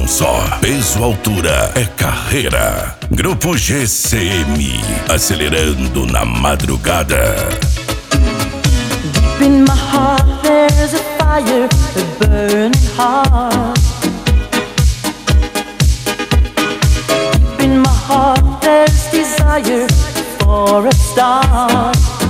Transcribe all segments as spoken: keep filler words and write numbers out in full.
não só. Peso Altura é carreira. Grupo G C M, acelerando na madrugada. Deep in my heart there's a fire, a burning heart. Deep in my heart there's desire for a star.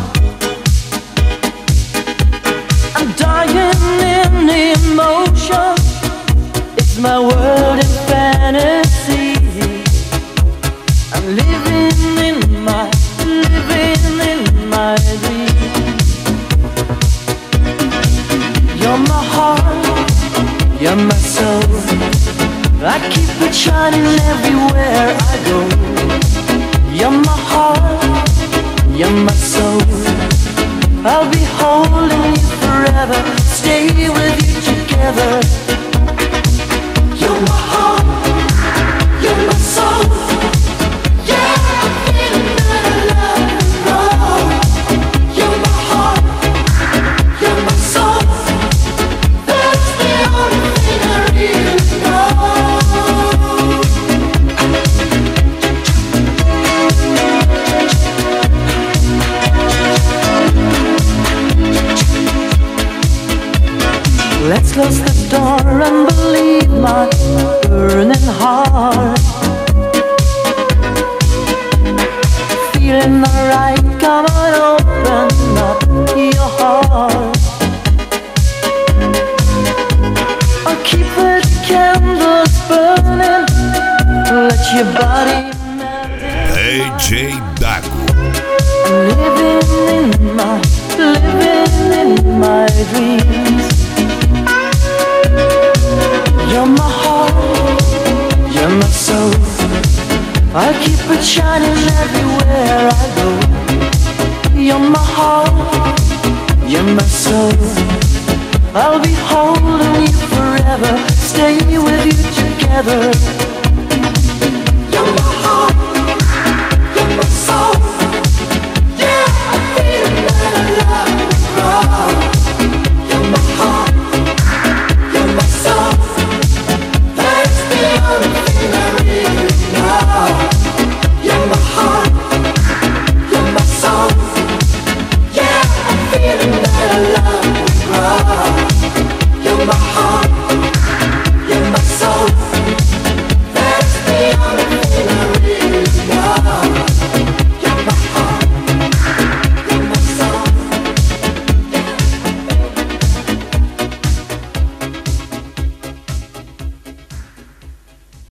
I'm dying in emotion, it's my world in fantasy. I'm living in my, living in my dream. You're my heart, you're my soul. I keep it shining everywhere I go. You're my heart, you're my soul. I'll be holding you forever, stay with you together. You're my heart, you're my soul. Yeah, I'm feeling that I love and roll. You're my heart, you're my soul. That's the only thing I really know. Let's close the door and believe my burning heart. Feeling alright, come on, open up your heart. I'll keep the candles burning, let your body melt in D J Dago. Living in my, living in my dreams. You're my heart, you're my soul. I'll keep it shining everywhere I go. You're my heart, you're my soul. I'll be holding you forever, stay with you together.